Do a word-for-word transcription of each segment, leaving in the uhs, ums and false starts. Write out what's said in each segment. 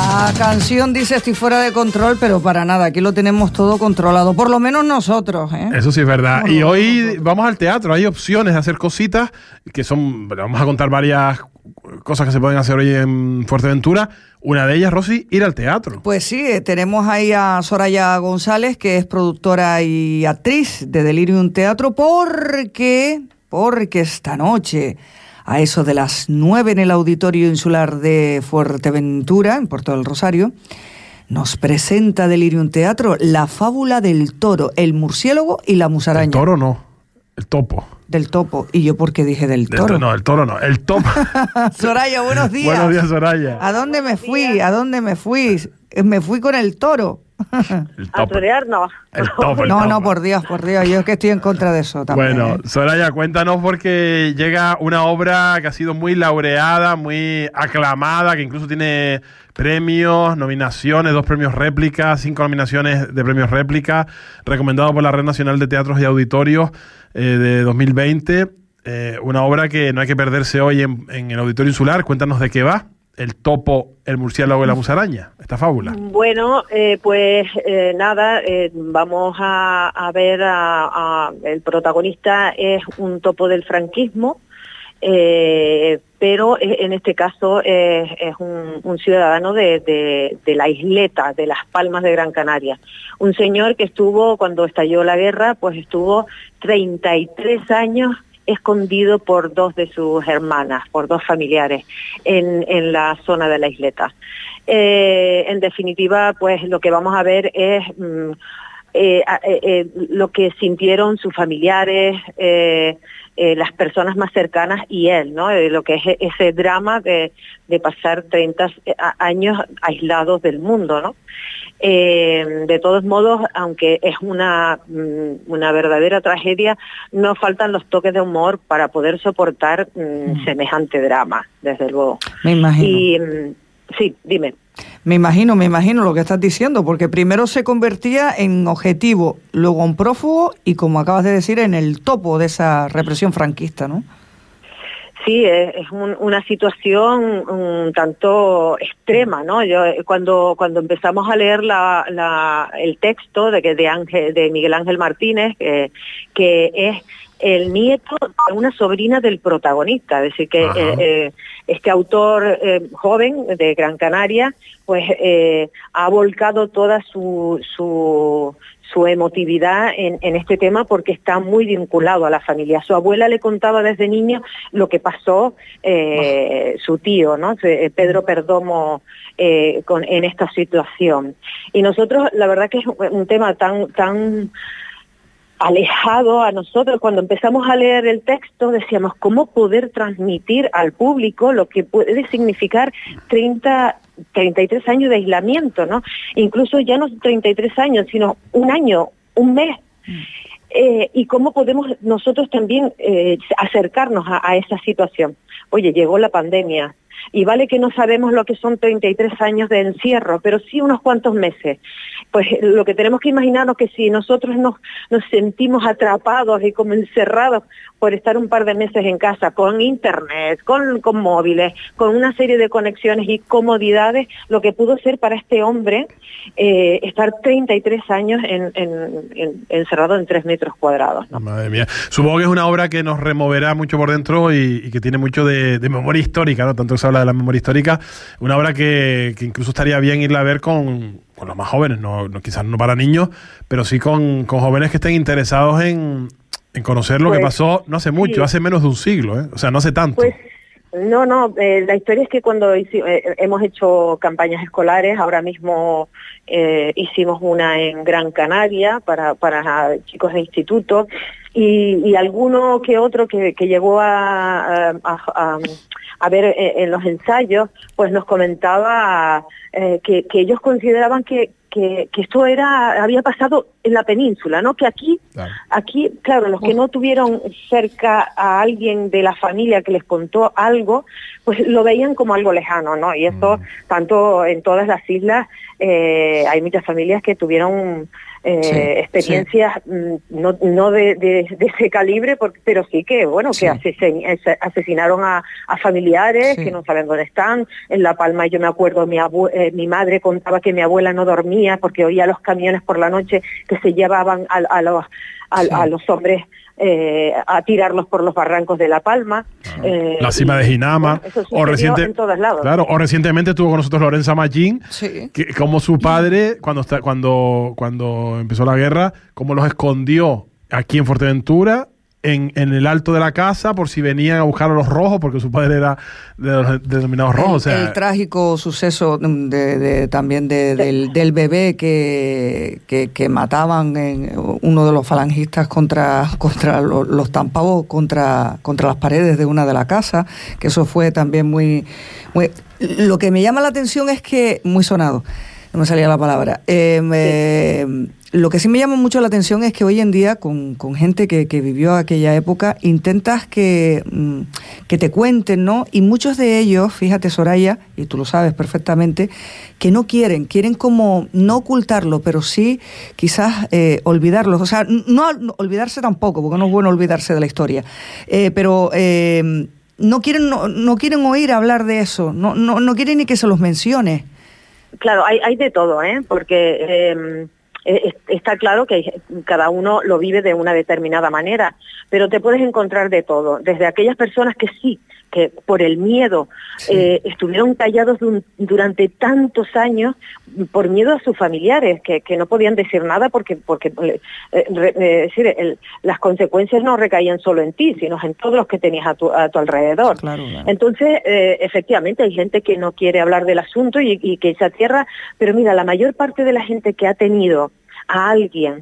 La canción dice estoy fuera de control, pero para nada, aquí lo tenemos todo controlado, por lo menos nosotros, ¿eh? Eso sí es verdad. Bueno, y hoy nosotros. vamos al teatro, hay opciones de hacer cositas, que son, vamos a contar varias cosas que se pueden hacer hoy en Fuerteventura. Una de ellas, Rosy, ir al teatro. Pues sí, eh, tenemos ahí a Soraya González, que es productora y actriz de Delirium Teatro, porque, porque esta noche, a eso de las nueve en el Auditorio Insular de Fuerteventura, en Puerto del Rosario, nos presenta Delirium Teatro La Fábula del Toro, el murciélago y la musaraña. El toro no, el topo. Del topo. ¿Y yo por qué dije del Del toro? to- no, el toro no, el topo. Soraya, buenos días. Buenos días, Soraya. ¿A dónde me fui? ¿A dónde me fui? Me fui con el toro. El A topo. torear, no. El topo, el No, topo. no, por Dios, por Dios. Yo es que estoy en contra de eso también. Bueno, ¿eh? Soraya, cuéntanos porque llega una obra que ha sido muy laureada, muy aclamada, que incluso tiene premios, nominaciones, dos premios réplica, cinco nominaciones de premios réplica, recomendado por la Red Nacional de Teatros y Auditorios eh, de dos mil veinte. Eh, una obra que no hay que perderse hoy en, en el Auditorio Insular. Cuéntanos de qué va. El topo, el murciélago y la musaraña. Esta fábula. Bueno, eh, pues eh, nada, eh, vamos a, a ver, a, a- el protagonista es un topo del franquismo, eh, pero eh, en este caso es, es un, un ciudadano de, de, de la isleta, de Las Palmas de Gran Canaria. Un señor que estuvo, cuando estalló la guerra, pues estuvo treinta y tres años escondido por dos de sus hermanas, por dos familiares, en, en la zona de la isleta. Eh, en definitiva, pues lo que vamos a ver es mm, eh, eh, eh, lo que sintieron sus familiares, eh, eh, las personas más cercanas y él, ¿no? Eh, lo que es ese drama de, de pasar treinta años aislados del mundo, ¿no? Eh, de todos modos, aunque es una, una verdadera tragedia, no faltan los toques de humor para poder soportar mm, mm. semejante drama, desde luego. Me imagino. Y, mm, sí, dime. Me imagino, me imagino lo que estás diciendo, porque primero se convertía en objetivo, luego en prófugo y, como acabas de decir, en el topo de esa represión franquista, ¿no? Sí, es, es un, una situación un tanto extrema, ¿no? Yo cuando cuando empezamos a leer la, la, el texto de que de Ángel, de Miguel Ángel Martínez, eh, que es el nieto de una sobrina del protagonista, es decir, que eh, eh, este autor eh, joven de Gran Canaria, pues eh, ha volcado toda su su su emotividad en, en este tema porque está muy vinculado a la familia. Su abuela le contaba desde niño lo que pasó eh, su tío, ¿no? Pedro Perdomo, eh, con, en esta situación. Y nosotros, la verdad que es un tema tan tan alejado a nosotros. Cuando empezamos a leer el texto decíamos, ¿cómo poder transmitir al público lo que puede significar treinta, treinta y tres años de aislamiento, ¿no? Incluso ya no treinta y tres años, sino un año, un mes. Mm. Eh, y cómo podemos nosotros también eh, acercarnos a, a esa situación. Oye, llegó la pandemia, y vale que no sabemos lo que son treinta y tres años de encierro, pero sí unos cuantos meses. Pues lo que tenemos que imaginarnos que si nosotros nos, nos sentimos atrapados y como encerrados por estar un par de meses en casa, con internet, con, con móviles, con una serie de conexiones y comodidades, lo que pudo ser para este hombre eh, estar treinta y tres años en, en, en, encerrado en tres metros cuadrados, ¿no? Madre mía. Supongo que es una obra que nos removerá mucho por dentro y, y que tiene mucho de, de memoria histórica, ¿no? Tanto que se habla de la memoria histórica, una obra que, que incluso estaría bien irla a ver con, con los más jóvenes, no, no quizás no para niños, pero sí con, con jóvenes que estén interesados en, en conocer lo pues, que pasó no hace mucho, sí. hace menos de un siglo, ¿eh? O sea, no hace tanto. Pues, no, no, eh, la historia es que cuando hici, eh, hemos hecho campañas escolares, ahora mismo eh, hicimos una en Gran Canaria para, para chicos de instituto y, y alguno que otro que, que llegó a, a, a, a ver en los ensayos, pues nos comentaba eh, que, que ellos consideraban que, que, que esto era había pasado en la península, ¿no? Que aquí, claro. aquí, claro, los que no tuvieron cerca a alguien de la familia que les contó algo, pues lo veían como algo lejano, ¿no? Y eso, mm. tanto en todas las islas, eh, hay muchas familias que tuvieron eh, sí, experiencias sí. no, no de, de, de ese calibre, porque, pero sí que, bueno, Sí. que asesin, asesinaron a, a familiares Sí. que no saben dónde están. En La Palma, yo me acuerdo, mi, abue, eh, mi madre contaba que mi abuela no dormía porque oía los camiones por la noche que se llevaban a, a, los, a, Sí. a los hombres eh, a tirarlos por los barrancos de La Palma. Ah. Eh, La cima y, de Ginamar. bueno, eso O, reciente, en todos lados. claro, o recientemente estuvo con nosotros Lorenza Mallín, Sí. que, como su padre, cuando, está, cuando, cuando empezó la guerra, como los escondió aquí en Fuerteventura, en, en el alto de la casa, por si venían a buscar a los rojos, porque su padre era de los denominados rojos. El, o sea, el trágico suceso de, de, también de, del, del bebé que, que, que mataban en uno de los falangistas contra, contra los, los tampabos, contra, contra las paredes de una de la casa, que eso fue también muy, muy... Lo que me llama la atención es que, muy sonado, no me salía la palabra, eh, me, lo que sí me llama mucho la atención es que hoy en día, con, con gente que, que vivió aquella época, intentas que, que te cuenten, ¿no? Y muchos de ellos, fíjate, Soraya, y tú lo sabes perfectamente, que no quieren, quieren como no ocultarlo, pero sí quizás eh, olvidarlo. O sea, no, no olvidarse tampoco, porque no es bueno olvidarse de la historia, eh, pero... Eh, no quieren no, no quieren oír hablar de eso, no, no, no quieren ni que se los mencione. Claro, hay, hay de todo, ¿eh? Porque eh, eh, está claro que hay, cada uno lo vive de una determinada manera, pero te puedes encontrar de todo, desde aquellas personas que sí, que por el miedo sí. eh, estuvieron callados un, durante tantos años por miedo a sus familiares, que, que no podían decir nada porque, porque eh, re, eh, decir, el, las consecuencias no recaían solo en ti, sino en todos los que tenías a tu, a tu alrededor. Claro, claro. Entonces, eh, efectivamente, hay gente que no quiere hablar del asunto y, y que se atierra, pero mira, la mayor parte de la gente que ha tenido a alguien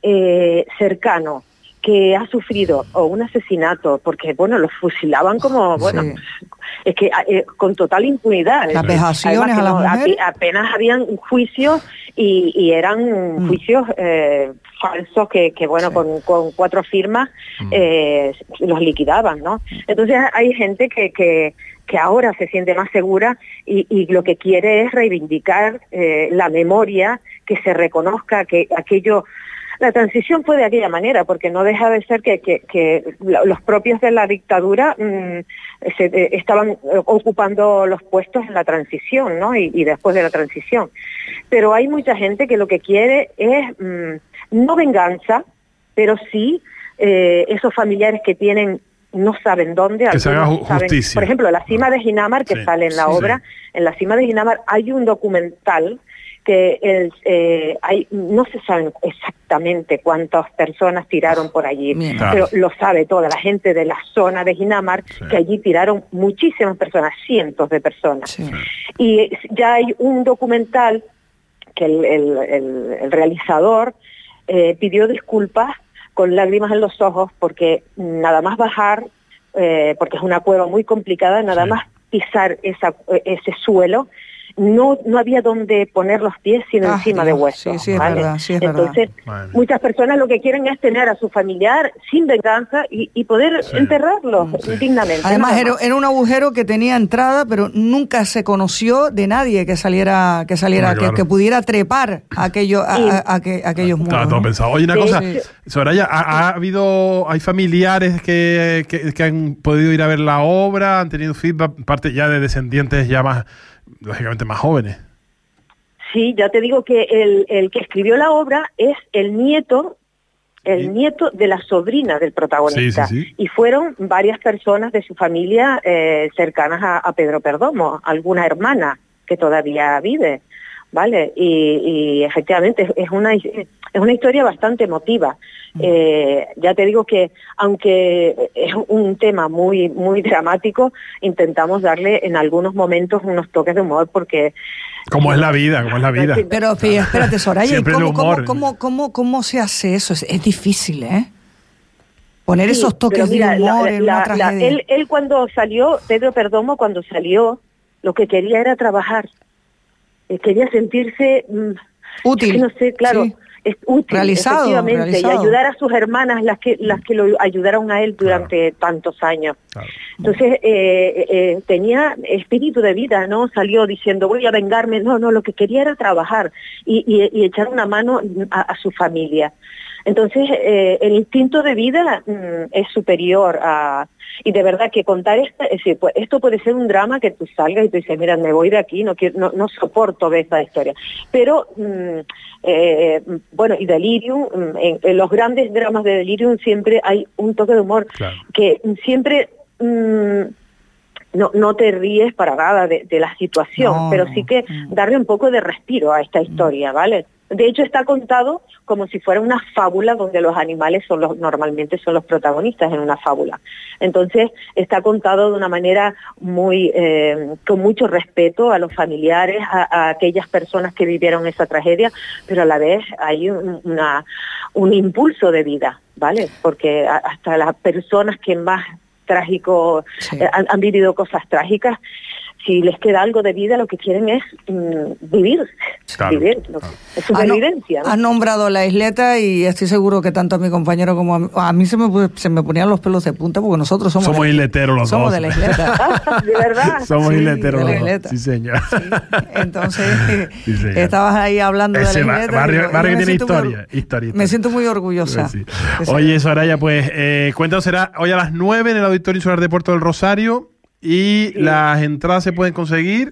eh, cercano que ha sufrido o un asesinato, porque bueno, los fusilaban como, bueno, sí. es que eh, con total impunidad. Las vejaciones a las no, mujeres. Apenas habían juicios y, y eran mm. juicios eh, falsos que, que bueno, sí. con, con cuatro firmas mm. eh, los liquidaban, ¿no? Entonces hay gente que, que, que ahora se siente más segura y, y lo que quiere es reivindicar eh, la memoria, que se reconozca que aquello... La transición fue de aquella manera, porque no deja de ser que, que, que los propios de la dictadura mmm, se, eh, estaban ocupando los puestos en la transición, ¿no? Y, y después de la transición. Pero hay mucha gente que lo que quiere es mmm, no venganza, pero sí eh, esos familiares que tienen no saben dónde. Que se haga ju- saben, justicia. por ejemplo, la cima de Ginamar, que sí, sale en la sí, obra, sí. en la cima de Ginamar hay un documental que el, eh, hay, no se saben exactamente cuántas personas tiraron por allí, Bien. pero lo sabe toda la gente de la zona de Ginamar, sí. que allí tiraron muchísimas personas, cientos de personas. Sí. Y ya hay un documental que el, el, el, el realizador eh, pidió disculpas con lágrimas en los ojos porque nada más bajar, eh, porque es una cueva muy complicada, nada sí. más pisar esa, ese suelo, No, no había donde poner los pies sino ah, encima Dios. de huesos. Sí, sí, es ¿vale? verdad, sí, es Entonces, verdad. muchas personas lo que quieren es tener a su familiar sin venganza y, y poder sí. enterrarlo sí. dignamente. Además, era, era un agujero que tenía entrada, pero nunca se conoció de nadie que saliera, que saliera, no, claro. que, que pudiera trepar aquello, a, a, a, a, a aquellos muros. Claro, todo ¿no? pensado. Oye, una sí, cosa, sí. Soraya, ¿ha, ¿ha habido, hay familiares que, que, que han podido ir a ver la obra, han tenido feedback, parte ya de descendientes ya más, lógicamente más jóvenes? Sí, ya te digo que el, el que escribió la obra es el nieto, el ¿Sí? nieto de la sobrina del protagonista. Sí, sí, sí. Y fueron varias personas de su familia eh, cercanas a, a Pedro Perdomo, alguna hermana que todavía vive, ¿vale? Y, y efectivamente es una, es una historia bastante emotiva. Eh, ya te digo que aunque es un tema muy muy dramático, intentamos darle en algunos momentos unos toques de humor porque... Como es la vida, como es la vida. Pero fíjate, espérate, Soraya, ¿cómo, humor, cómo, cómo, cómo, ¿cómo se hace eso? Es, es difícil, ¿eh? Poner sí, esos toques mira, de humor la, en la, una tragedia. La, él, él cuando salió, Pedro Perdomo cuando salió, lo que quería era trabajar. Eh, quería sentirse... Mmm, útil. Es que no sé, claro... Sí. es útil, realizado, efectivamente, realizado. y ayudar a sus hermanas, las que las que lo ayudaron a él durante claro. tantos años. Claro. Entonces, eh, eh, tenía espíritu de vida, ¿no? Salió diciendo, voy a vengarme. No, no, lo que quería era trabajar y, y, y echar una mano a, a su familia. Entonces, eh, el instinto de vida mm, es superior a... Y de verdad que contar esto, es decir, pues, esto puede ser un drama que tú salgas y tú dices, mira, me voy de aquí, no quiero, no, no soporto ver esta historia. Pero, mm, eh, bueno, y Delirium, en, en los grandes dramas de Delirium siempre hay un toque de humor, claro. que siempre... Mm, No, no te ríes para nada de, de la situación, no, pero sí que darle un poco de respiro a esta historia, ¿vale? De hecho está contado como si fuera una fábula donde los animales son los, normalmente son los protagonistas en una fábula. Entonces está contado de una manera muy, eh, con mucho respeto a los familiares, a, a aquellas personas que vivieron esa tragedia, pero a la vez hay un, una, un impulso de vida, ¿vale? Porque hasta las personas que más trágico, sí. eh, han, han vivido cosas trágicas, si les queda algo de vida, lo que quieren es mm, vivir, claro. vivir, lo, es supervivencia. ¿No? Has nombrado la isleta y estoy seguro que tanto a mi compañero como a mí, a mí se, me, se me ponían los pelos de punta porque nosotros somos... Somos isleteros los somos dos. Somos de la isleta. ¿De verdad? Somos sí, isleteros los isleta. dos. Sí, señor. Sí. Entonces, sí, señor. Estabas ahí hablando Ese de la isleta. Barrio, digo, barrio que tiene historia, muy, historia. Me siento muy orgullosa. Sí. Oye, Soraya, pues eh, cuéntanos, será hoy a las nueve en el Auditorio Insular de Puerto del Rosario y sí. las entradas se pueden conseguir...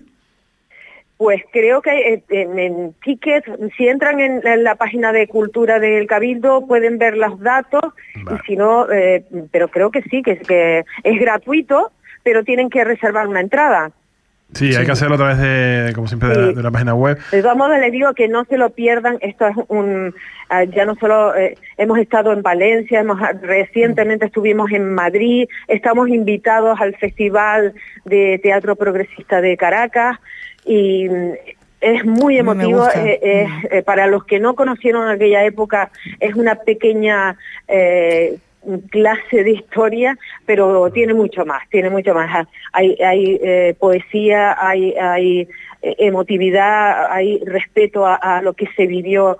Pues creo que en, en Ticket, si entran en, en la página de Cultura del Cabildo, pueden ver los datos, vale. y si no, eh, pero creo que sí, que, que es gratuito, pero tienen que reservar una entrada. Sí, sí, hay que hacerlo a través de, como siempre, de, sí. la, de la página web. De todos modos, les digo que no se lo pierdan. Esto es un... Uh, ya no solo eh, hemos estado en Valencia, hemos recientemente estuvimos en Madrid, estamos invitados al Festival de Teatro Progresista de Caracas, y es muy emotivo, eh, eh, eh, para los que no conocieron aquella época, es una pequeña eh, clase de historia, pero tiene mucho más, tiene mucho más. Hay, hay eh, poesía, hay, hay emotividad, hay respeto a, a lo que se vivió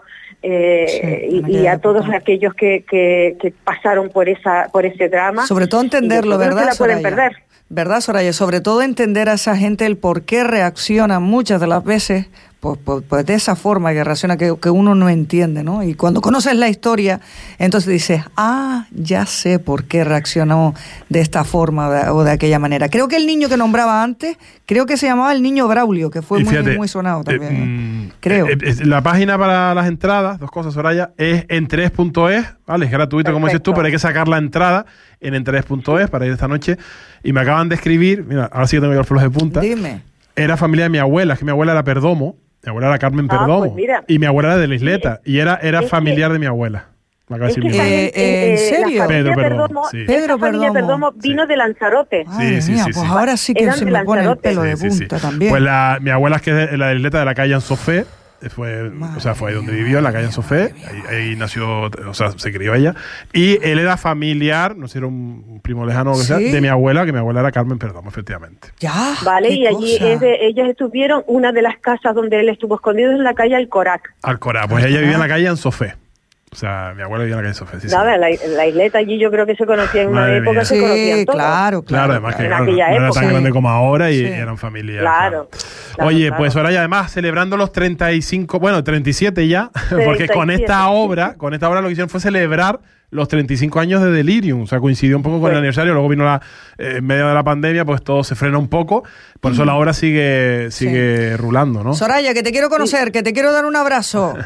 eh, sí, y, y a todos aquellos que, que, que pasaron por esa por ese drama. Sobre todo entenderlo, ¿verdad? No se la pueden perder. ¿Verdad, Soraya? Sobre todo entender a esa gente el por qué reacciona muchas de las veces, pues, pues, pues de esa forma que reacciona que, que uno no entiende, ¿no? Y cuando conoces la historia, entonces dices, ah, ya sé por qué reaccionó de esta forma o de, o de aquella manera. Creo que el niño que nombraba antes, creo que se llamaba el niño Braulio, que fue fíjate, muy, muy sonado también. Eh, ¿eh? Creo. Eh, eh, la página para las entradas, dos cosas, Soraya, es entres punto es, ¿vale? Es gratuito, perfecto, como dices tú, pero hay que sacar la entrada en entres punto es para ir esta noche. Y me acaban de escribir, mira, ahora sí que tengo yo los pelos de punta. Dime. Era familia de mi abuela, es que mi abuela era Perdomo, mi abuela era Carmen ah, Perdomo, pues y mi abuela era de la isleta, y era, era familiar que, de mi abuela. Me acaba de decir mi eh, eh, ¿En serio? Pedro Perdomo. Perdomo sí. Pedro Perdomo, Perdomo vino sí. de Lanzarote. Ay, sí, mía, sí, pues sí. ahora sí que Eran se me pone el pelo sí, de punta sí, sí. también. Pues la, mi abuela es que es de la isleta de la calle Ansofé, fue, o sea, fue ahí donde vivió, en la calle Ansofé, ahí, ahí nació, o sea, se crió ella, y él era familiar, no sé, era un primo lejano o lo que sea, de mi abuela, que mi abuela era Carmen Perdomo, efectivamente. Ya, vale, y allí es de, ellos estuvieron, una de las casas donde él estuvo escondido es en la calle Alcorac. Alcorac, pues ella vivía en la calle Ansofé. O sea, mi abuela vivía en la calle Sofía. Sí, Nada, sí. la, la isleta allí yo creo que se conocía en una Madre época, mía. se conocían sí, todos. claro, claro. Claro, además que en claro, aquella no época. era tan grande como ahora y sí. eran familia. Claro. claro Oye, claro. pues ahora y además celebrando los treinta y cinco, bueno, treinta y siete ya, treinta y siete, porque con esta obra, con esta obra lo que hicieron fue celebrar los treinta y cinco años de Delirium, o sea, coincidió un poco con sí. el aniversario, luego vino la, eh, en medio de la pandemia, pues todo se frena un poco, por eso mm. la obra sigue, sigue sí. rulando, ¿no? Soraya, que te quiero conocer, sí. que te quiero dar un abrazo.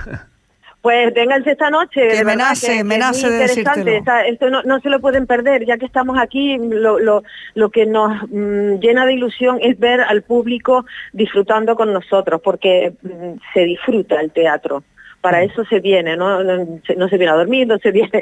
Pues vénganse esta noche, que de me verdad, nace, que, me que nace es de interesante. Esta, esto no, no se lo pueden perder, ya que estamos aquí, lo, lo, lo que nos mmm, llena de ilusión es ver al público disfrutando con nosotros, porque mmm, se disfruta el teatro. Para eso se viene, ¿no? No se viene a dormir, no se viene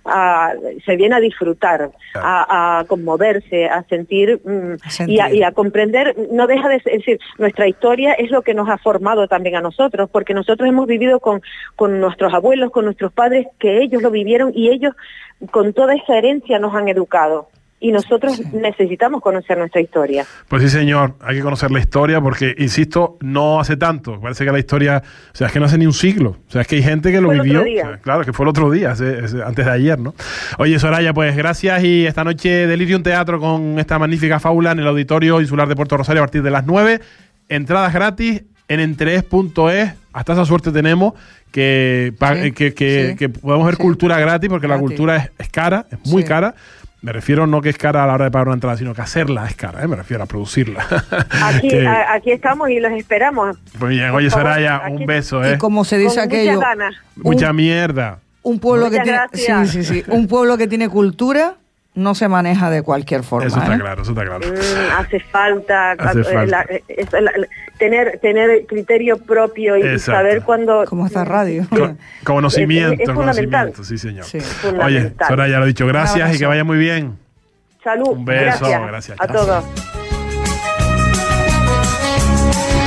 a, se viene a disfrutar, a, a conmoverse, a sentir, mmm, y, a, y a comprender. No deja de ser, es decir, nuestra historia es lo que nos ha formado también a nosotros, porque nosotros hemos vivido con, con nuestros abuelos, con nuestros padres, que ellos lo vivieron y ellos con toda esa herencia nos han educado. y nosotros sí. necesitamos conocer nuestra historia. Pues sí, señor, hay que conocer la historia porque, insisto, no hace tanto. Parece que la historia, o sea, es que no hace ni un siglo. O sea, es que hay gente que lo fue vivió. O sea, claro, que fue el otro día, hace, hace, antes de ayer, ¿no? Oye, Soraya, pues gracias y esta noche Delirium Teatro con esta magnífica fábula en el Auditorio Insular de Puerto Rosario a partir de las nueve. Entradas gratis en entrees punto es. Hasta esa suerte tenemos que, sí, que, que, sí. que podemos ver sí. cultura gratis porque gratis. La cultura es, es cara, es muy sí. cara. Me refiero no que es cara a la hora de pagar una entrada, sino que hacerla es cara, ¿eh? Me refiero a producirla. Aquí, que... a, aquí estamos y los esperamos. Muy bien, oye Soraya, un beso, ¿eh? Y como se dice con aquello, muchas ganas. Mucha un, mierda. Un pueblo Muchas que tiene, gracias. sí, sí, sí, un pueblo que tiene cultura no se maneja de cualquier forma. Eso está ¿eh? claro, eso está claro. Mm, hace falta, hace falta. La, es, la, tener tener criterio propio y Exacto. saber cuándo... Como esta radio. Co conocimiento, es, es conocimiento, sí señor. Sí. Oye, Soraya lo ha dicho, gracias y que vaya muy bien. Salud. Un beso, gracias, gracias. a gracias. todos.